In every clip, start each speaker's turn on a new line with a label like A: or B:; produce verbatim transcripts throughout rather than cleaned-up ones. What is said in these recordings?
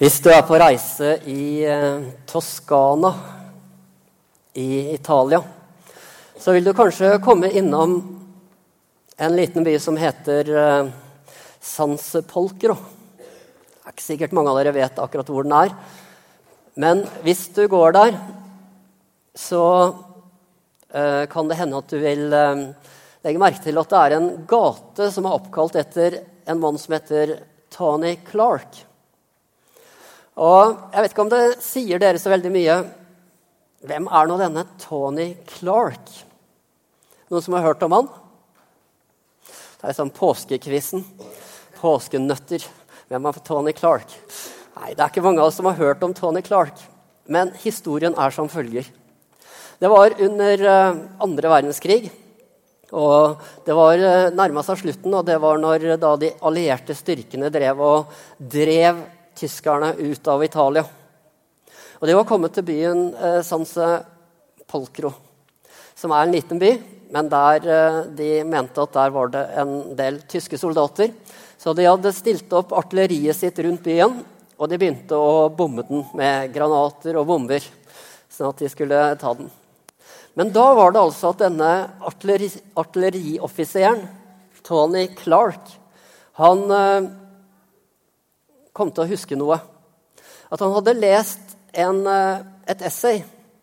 A: Hvis du er på reise i eh, Toskana i Italia, så vil du kanskje komme innom en liten by som heter eh, Sansepolcro. Det er ikke sikkert mange av dere vet akkurat hvor den er. Men hvis du går der, så eh, kan det hende at du vil eh, legge merke til at det er en gate som er oppkalt etter en mann som heter Tony Clark. Og jeg vet ikke om det sier dere så veldig mye. Hvem er nå denne Tony Clark? Noen som har hørt om han? Det er sånn påskekvissen. Påskenøtter. Hvem er Tony Clark? Nei, det er ikke mange av oss som har hørt om Tony Clark. Men historien er som følger. Det var under uh, andre verdenskrig. Og det var uh, nærmet seg slutten, og det var når da de allierte styrkene drev og drev tyskerne ut av Italia. Og de var kommet til byen eh, Sansepolcro, som er en liten by, men der eh, de mente at der var det en del tyske soldater. Så de hadde stilt opp artilleriet sitt rundt byen, og de begynte å bomme den med granater og bomber, sånn at de skulle ta den. Men da var det altså at denne artilleri, artillerioffiseren, Tony Clark, han eh, kom til å huske noe. At han hadde lest en, et essay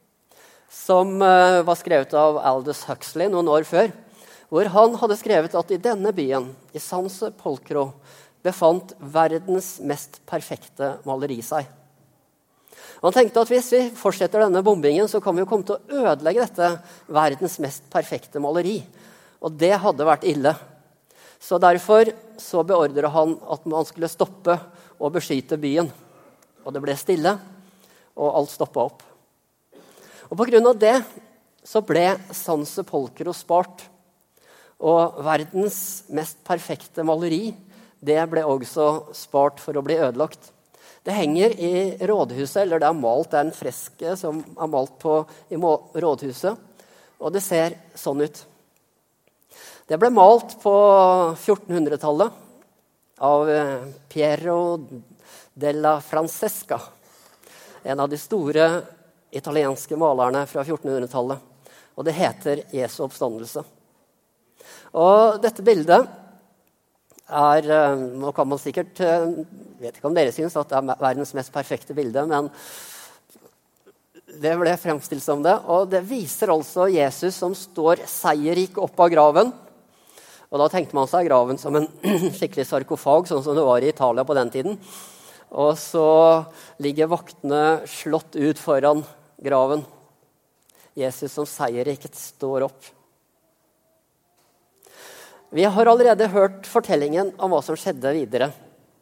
A: som var skrevet av Aldous Huxley noen år før, hvor han hadde skrevet at i denne byen, i Sansepolcro, befant verdens mest perfekte maleri seg. Og han tenkte at hvis vi fortsetter denne bombingen, så kan vi jo komme til å ødelegge dette verdens mest perfekte maleri. Og det hadde vært ille. Så derfor så beordret han at man skulle stoppe og beskytte byen. Og det ble stille, og alt stoppet opp. Og på grunn av det så ble Sansepolcro spart. Og verdens mest perfekte maleri, det ble også spart for å bli ødelagt. Det henger i rådhuset, eller det er malt, det er en freske som er malt på i rådhuset. Og det ser sånn ut. Det ble malt på fjortenhundretallet av Piero della Francesca, en av de store italienske malerne fra fjortenhundretallet. Og det heter Jesu oppstandelse. Og dette bildet er, nå kan man sikkert, jeg vet ikke om dere synes at det er verdens mest perfekte bilde, men det ble fremstilt som det. Og det viser altså Jesus som står seierrik opp av graven. Og da tenkte man seg graven som en skikkelig sarkofag, sånn som det var i Italia på den tiden. Og så ligger vaktene slått ut foran graven. Jesus som seierriket står opp. Vi har allerede hørt fortellingen om hva som skjedde videre.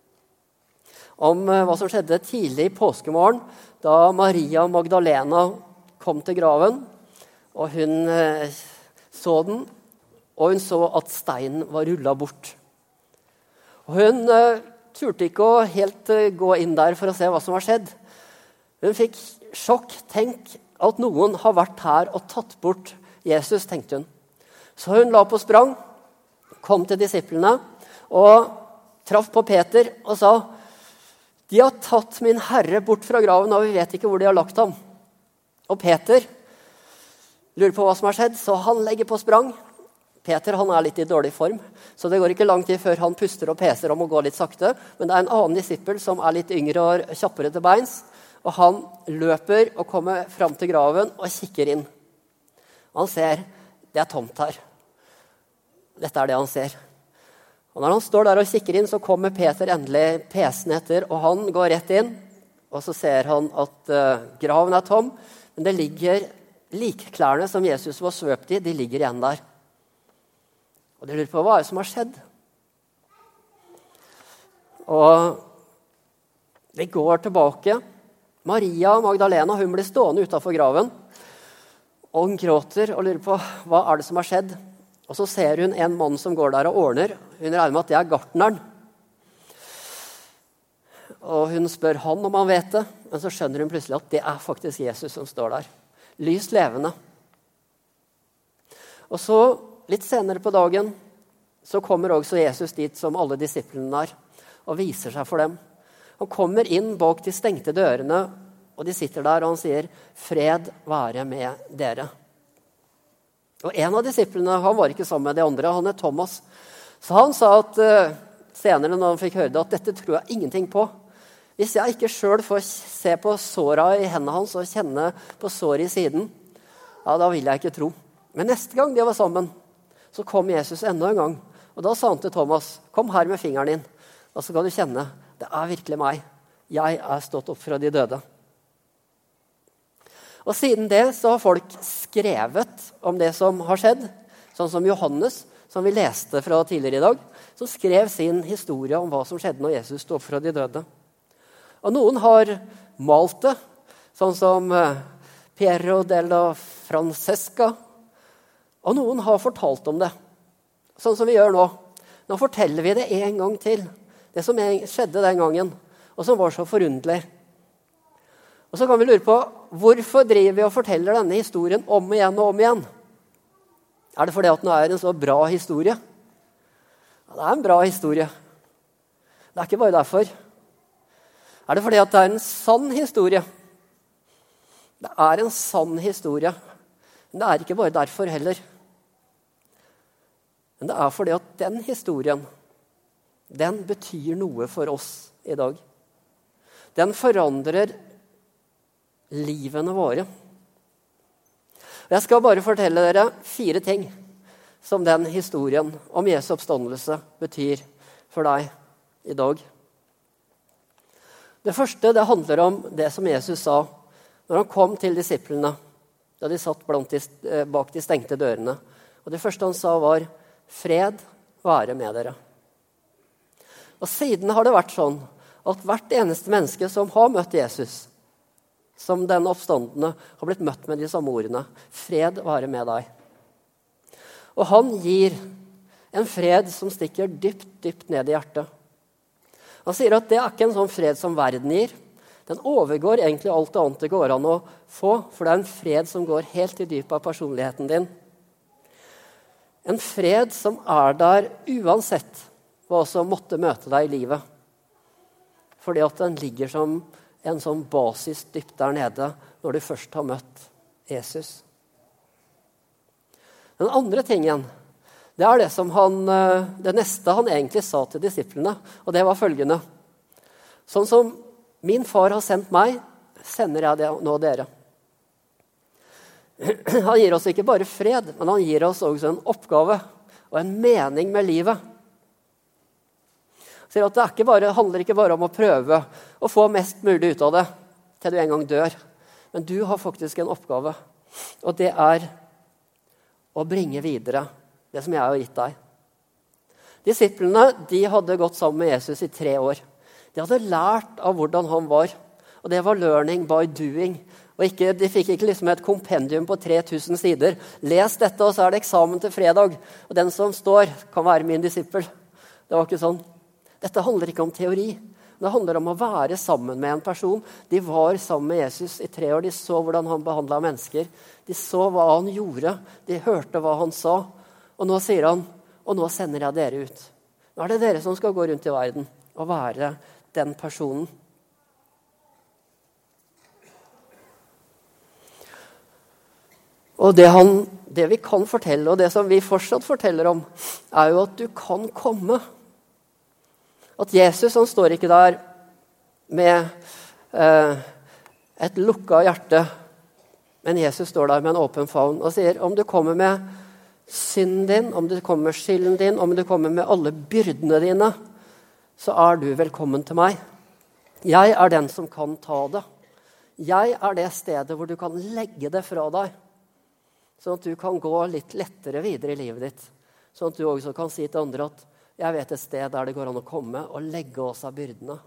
A: Om hva som skjedde tidlig i påskemorgen, da Maria Magdalena kom til graven, og hun så den, og hun så at steinen var rullet bort. Og hun uh, turte ikke å helt uh, gå inn der for å se hva som var skjedd. Hun fikk sjokk. Tenk at noen har vært her og tatt bort Jesus, tenkte hun. Så hun la på sprang, kom til disiplene og traff på Peter og sa: de har tatt min herre bort fra graven, og vi vet ikke hvor de har lagt ham. Og Peter lurer på hva som har skjedd, så han legger på sprang. Peter han er litt i dårlig form, så det går ikke lang tid før han puster og peser om å gå litt sakte. Men det er en annen disippel som er litt yngre og kjappere til beins, og han løper og kommer fram til graven og kikker inn. Han ser, det er tomt her. Dette er det han ser. Og når han står der og kikker inn, så kommer Peter endelig pesen etter, og han går rett inn, og så ser han at uh, graven er tom, men det ligger likklærne som Jesus var svøpt i, de ligger igjen der. Og de lurer på hva er det som har skjedd. Og de går tilbake. Maria Magdalena, hun blir stående utenfor graven. Og hun gråter og lurer på hva er det som har skjedd. Og så ser hun en mann som går der og ordner. Hun regner med at det er gartneren. Og hun spør han om han vet det. Men så skjønner hun plutselig at det er faktisk Jesus som står der. Lys levende. Og så litt senere på dagen så kommer også Jesus dit som alle disiplene er, og viser seg for dem. Han kommer inn bak de stengte dørene, og de sitter der, og han sier, fred være med dere. Og en av disiplene, han var ikke sammen med de andre, han er Thomas. Så han sa at uh, senere når han fikk høre det, at dette tror jeg ingenting på. Hvis jeg ikke selv får se på såra i hendene hans og kjenne på såret i siden, ja, da vil jeg ikke tro. Men neste gang de var sammen, så kom Jesus enda en gang. Og da sa han til Thomas, kom her med fingeren din, og så kan du kjenne, det er virkelig meg. Jeg er stått opp fra de døde. Og siden det så har folk skrevet om det som har skjedd, sånn som Johannes, som vi leste fra tidligere i dag, som skrev sin historie om hva som skjedde når Jesus stod opp fra de døde. Og noen har malt det, sånn som Piero della Francesca, og noen har fortalt om det, sånn som vi gjør nå. Nå forteller vi det en gang til, det som skjedde den gangen, og som var så forunderlig. Og så kan vi lure på, hvorfor driver vi og forteller denne historien om igjen og om igjen? Er det fordi at den er en så bra historie? Ja, det er en bra historie. Det er ikke bare derfor. Er det fordi at det er en sann historie? Det er en sann historie. Men det er ikke bare derfor heller. Men det er fordi at den historien, den betyr noe for oss i dag. Den forandrer livene våre. Jeg skal bare fortelle dere fire ting som den historien om Jesu oppstandelse betyr for deg i dag. Det første, det handler om det som Jesus sa når han kom til disiplene, da de satt blant de, bak de stengte dørene. Og det første han sa var, fred være med dere. Og siden har det vært sånn at hvert eneste menneske som har møtt Jesus, som den oppstandende, har blitt møtt med de samme ordene. Fred være med deg. Og han gir en fred som stikker dypt, dypt ned i hjertet. Han sier at det er ikke en sånn fred som verden gir. Den overgår egentlig alt det annet det går an å få, for det er en fred som går helt i dypet av personligheten din. En fred som er der uansett hva som måtte møte deg i livet. Fordi at den ligger som en sånn basis dypt der nede når du først har møtt Jesus. Den andre tingen, det er det som han, det neste han egentlig sa til disiplene, og det var følgende. Sånn som min far har sendt meg, sender jeg det nå dere. Han gir oss ikke bare fred, men han gir oss også en oppgave og en mening med livet. Så det er ikke bare, handler ikke bare om å prøve å få mest mulig ut av det til du en gang dør. Men du har faktisk en oppgave, og det er å bringe videre det som jeg har gitt deg. Disiplene, de hadde gått sammen med Jesus i tre år. De hadde lært av hvordan han var, og det var learning by doing. Og ikke, de fikk ikke liksom et kompendium på tre tusen sider. Les dette, og så er det eksamen til fredag. Og den som står kan være min disippel. Det var ikke sånn. Dette handler ikke om teori. Det handler om å være sammen med en person. De var sammen med Jesus i tre år. De så hvordan han behandlet mennesker. De så hva han gjorde. De hørte hva han sa. Og nå sier han, og nå sender jeg dere ut. Nå er det dere som skal gå rundt i verden og være den personen. Og det, han, det vi kan fortelle, og det som vi fortsatt forteller om, er jo at du kan komme. At Jesus, han står ikke der med eh, et lukket hjerte, men Jesus står der med en åpen favn og sier, om du kommer med synden din, om du kommer med skylden din, om du kommer med alle byrdene dine, så er du velkommen til meg. Jeg er den som kan ta det. Jeg er det stedet hvor du kan legge det fra deg, sånn at du kan gå litt lettere videre i livet ditt. Sånn at du også kan si til andre at jeg vet et sted der det går an å komme og legge oss av byrdene.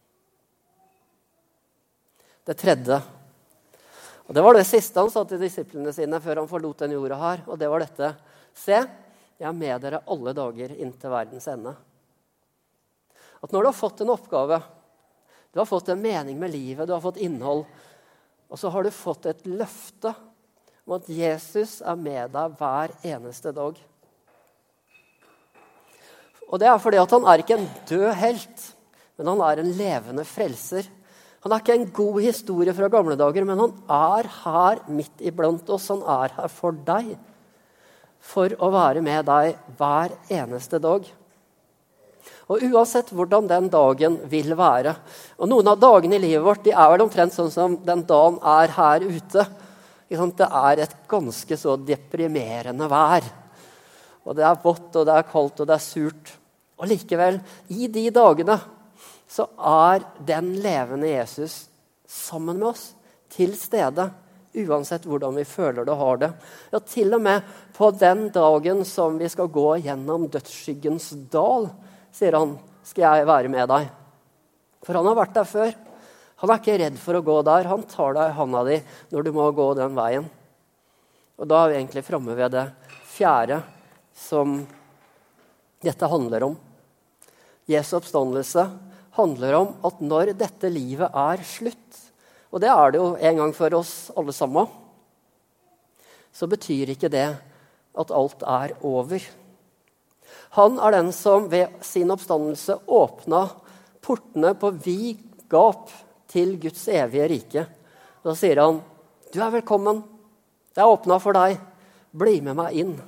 A: Det tredje, og det var det siste han sa til disiplene sine før han forlot den jorda her, og det var dette. Se, jeg er med dere alle dager inntil verdens ende. At når du har fått en oppgave, du har fått en mening med livet, du har fått innhold, og så har du fått et løfte om at Jesus er med deg hver eneste dag. Og det er fordi at han er ikke en død helt. men han er en levende frelser. Han er ikke en god historie fra gamle dager, men han er her midt iblant oss. Han er her for deg, for å være med deg hver eneste dag. Og uansett hvordan den dagen vil være, og noen av dagene i livet vårt, de er vel omtrent sånn som den dagen er her ute. Det er et ganske så deprimerende vær. Og det er vått, og det er kaldt, og det er surt. Og likevel, i de dagene, så er den levende Jesus sammen med oss, til stede, uansett hvordan vi føler det og har det. Ja, til og med på den dagen som vi skal gå gjennom dødsskyggens dal, sier han, skal jeg være med deg. For han har vært der før. Han er ikke redd for å gå der. Han tar deg i handa di når du må gå den veien. Og da er vi egentlig fremme ved det fjerde som dette handler om. Jesu oppstandelse handler om at når dette livet er slutt, og det er det jo en gang for oss alle sammen, så betyr ikke det at alt er over. Han er den som ved sin oppstandelse åpnet portene på vid gap til Guds evige rike. Da sier han, du er velkommen, det er åpnet for deg, bli med meg inn.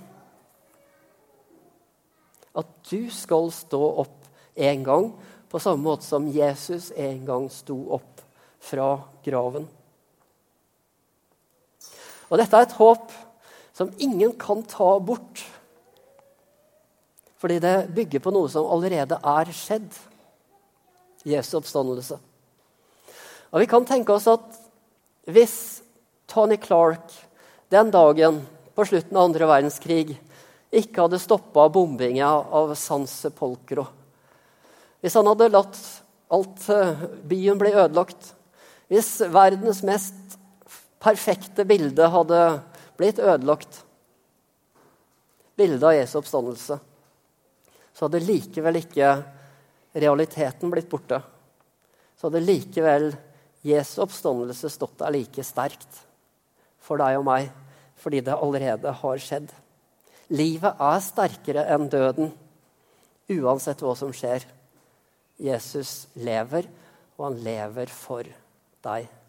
A: At du skal stå opp en gang, på samme måte som Jesus en gang sto opp fra graven. Og dette er et håp som ingen kan ta bort, fordi det bygger på noe som allerede er skjedd. Jesu oppstandelse. Og vi kan tenke oss at hvis Tony Clark den dagen på slutten av andre verdenskrig ikke hadde stoppet bombingen av San Sepolcro, hvis han hadde latt alt byen bli ødelagt, hvis verdens mest perfekte bilde hadde blitt ødelagt, bildet av Jesu oppstandelse, så hadde likevel ikke realiteten blitt borte. Så hadde likevel Jesu oppstandelse stått der like sterkt for deg og meg, fordi det allerede har skjedd. Livet er sterkere enn døden, uansett hva som skjer. Jesus lever, og han lever for deg.